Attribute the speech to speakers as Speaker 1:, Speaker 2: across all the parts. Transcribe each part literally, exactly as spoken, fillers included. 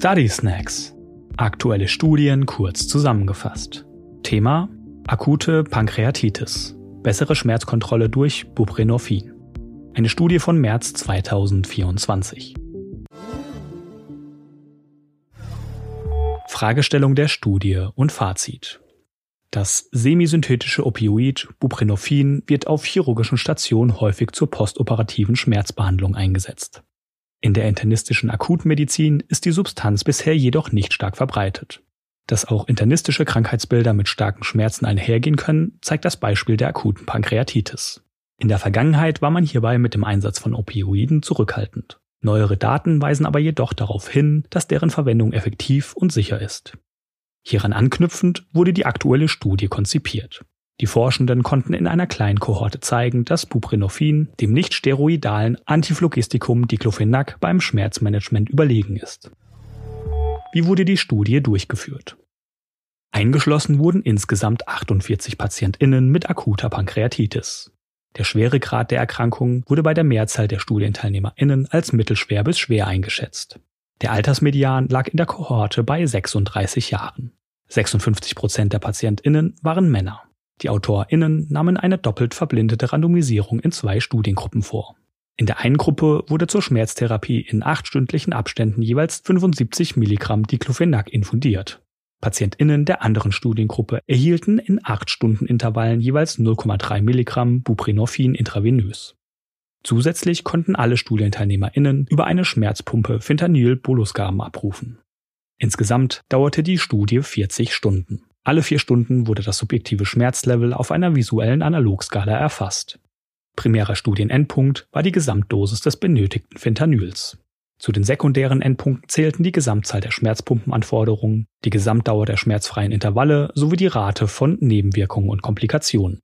Speaker 1: Study Snacks. Aktuelle Studien kurz zusammengefasst. Thema: akute Pankreatitis. Bessere Schmerzkontrolle durch Buprenorphin. Eine Studie von März zweitausendvierundzwanzig. Fragestellung der Studie und Fazit. Das semisynthetische Opioid Buprenorphin wird auf chirurgischen Stationen häufig zur postoperativen Schmerzbehandlung eingesetzt. In der internistischen Akutmedizin ist die Substanz bisher jedoch nicht stark verbreitet. Dass auch internistische Krankheitsbilder mit starken Schmerzen einhergehen können, zeigt das Beispiel der akuten Pankreatitis. In der Vergangenheit war man hierbei mit dem Einsatz von Opioiden zurückhaltend. Neuere Daten weisen aber jedoch darauf hin, dass deren Verwendung effektiv und sicher ist. Hieran anknüpfend wurde die aktuelle Studie konzipiert. Die Forschenden konnten in einer kleinen Kohorte zeigen, dass Buprenorphin dem nicht-steroidalen Antiphlogistikum Diclofenac beim Schmerzmanagement überlegen ist. Wie wurde die Studie durchgeführt? Eingeschlossen wurden insgesamt achtundvierzig PatientInnen mit akuter Pankreatitis. Der Schweregrad der Erkrankung wurde bei der Mehrzahl der StudienteilnehmerInnen als mittelschwer bis schwer eingeschätzt. Der Altersmedian lag in der Kohorte bei sechsunddreißig Jahren. sechsundfünfzig Prozent der PatientInnen waren Männer. Die AutorInnen nahmen eine doppelt verblindete Randomisierung in zwei Studiengruppen vor. In der einen Gruppe wurde zur Schmerztherapie in achtstündlichen Abständen jeweils fünfundsiebzig Milligramm Diclofenac infundiert. PatientInnen der anderen Studiengruppe erhielten in acht Stunden Intervallen jeweils null Komma drei Milligramm Buprenorphin intravenös. Zusätzlich konnten alle StudienteilnehmerInnen über eine Schmerzpumpe Fentanyl-Bolusgaben abrufen. Insgesamt dauerte die Studie vierzig Stunden. Alle vier Stunden wurde das subjektive Schmerzlevel auf einer visuellen Analogskala erfasst. Primärer Studienendpunkt war die Gesamtdosis des benötigten Fentanyls. Zu den sekundären Endpunkten zählten die Gesamtzahl der Schmerzpumpenanforderungen, die Gesamtdauer der schmerzfreien Intervalle sowie die Rate von Nebenwirkungen und Komplikationen.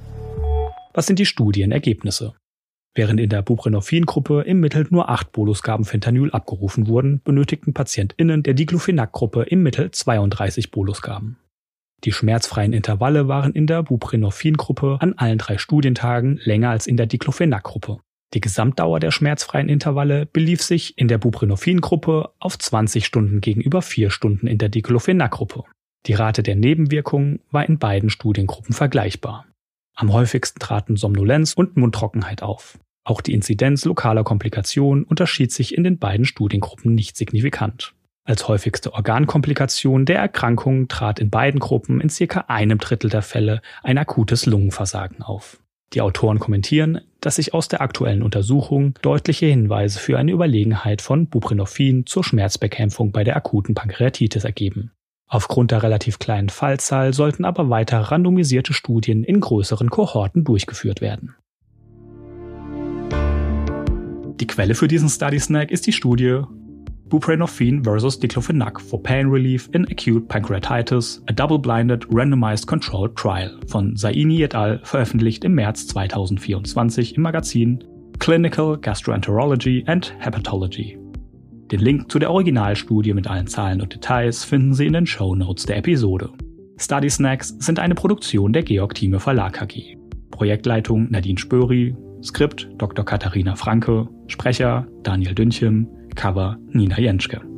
Speaker 1: Was sind die Studienergebnisse? Während in der Buprenorphin-Gruppe im Mittel nur acht Bolusgaben Fentanyl abgerufen wurden, benötigten PatientInnen der Diclofenac-Gruppe im Mittel zweiunddreißig Bolusgaben. Die schmerzfreien Intervalle waren in der Buprenorphin-Gruppe an allen drei Studientagen länger als in der Diclofenac-Gruppe. Die Gesamtdauer der schmerzfreien Intervalle belief sich in der Buprenorphin-Gruppe auf zwanzig Stunden gegenüber vier Stunden in der Diclofenac-Gruppe. Die Rate der Nebenwirkungen war in beiden Studiengruppen vergleichbar. Am häufigsten traten Somnolenz und Mundtrockenheit auf. Auch die Inzidenz lokaler Komplikationen unterschied sich in den beiden Studiengruppen nicht signifikant. Als häufigste Organkomplikation der Erkrankung trat in beiden Gruppen in circa einem Drittel der Fälle ein akutes Lungenversagen auf. Die Autoren kommentieren, dass sich aus der aktuellen Untersuchung deutliche Hinweise für eine Überlegenheit von Buprenorphin zur Schmerzbekämpfung bei der akuten Pankreatitis ergeben. Aufgrund der relativ kleinen Fallzahl sollten aber weiter randomisierte Studien in größeren Kohorten durchgeführt werden. Die Quelle für diesen Study Snack ist die Studie Buprenorphin versus Diclofenac for Pain Relief in Acute Pancreatitis, a Double-Blinded Randomized Controlled Trial von Zaini et al., veröffentlicht im März zweitausendvierundzwanzig im Magazin Clinical Gastroenterology and Hepatology. Den Link zu der Originalstudie mit allen Zahlen und Details finden Sie in den Shownotes der Episode. Study Snacks sind eine Produktion der Georg Thieme Verlag A G. Projektleitung Nadine Spöri, Skript Doktor Katharina Franke, Sprecher Daniel Dünchem, Cover Nina Jenschke.